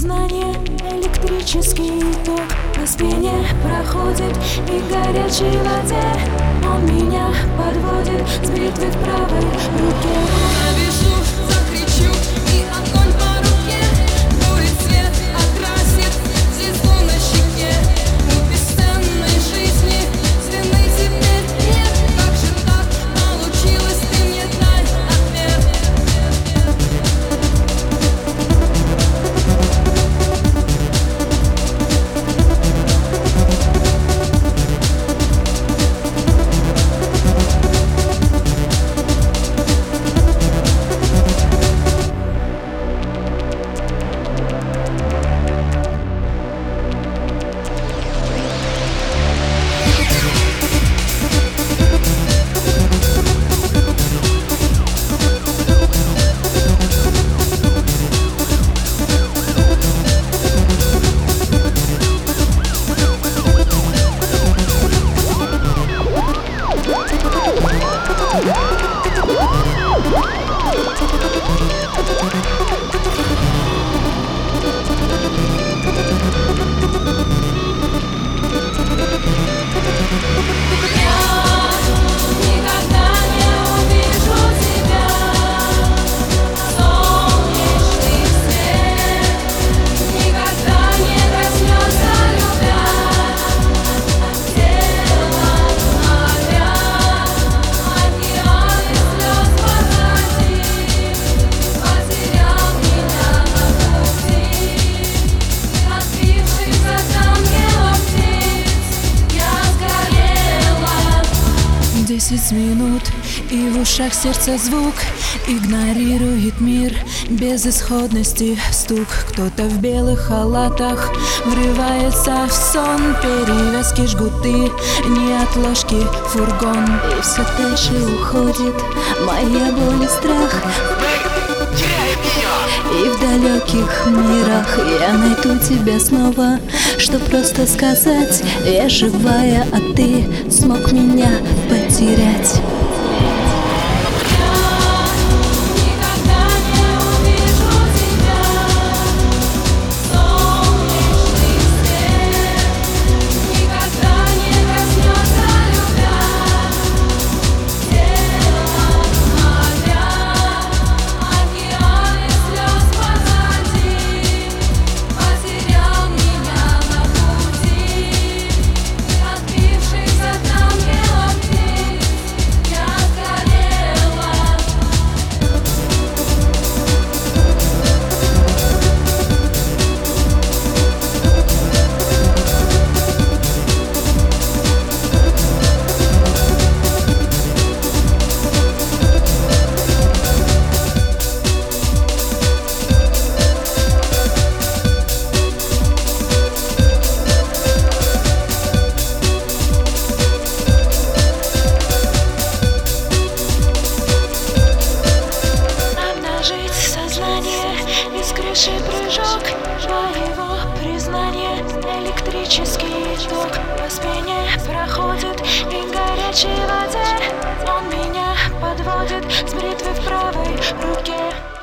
признание, электрический ток по спине проходит, и в горячей воде он меня подводит с бритвой в правой руке. Завяжу, закричу, и огонь по руке, будет свет, окрасит звезду на щеке. У бесценной жизни цены теперь нет. Как же так получилось, ты мне дай ответ. Десять минут, и в ушах сердца звук игнорирует мир безысходности. Стук, кто-то в белых халатах врывается в сон. Перевязки, жгуты, неотложки, фургон. И все дальше уходит моя боль и страх. И в далеких мирах я найду тебя снова, что просто сказать: я живая, а ты смог меня потерять. Из крыши прыжок твоего признания, электрический ток по спине проходит, и в горячей воде он меня подводит с бритвой в правой руке.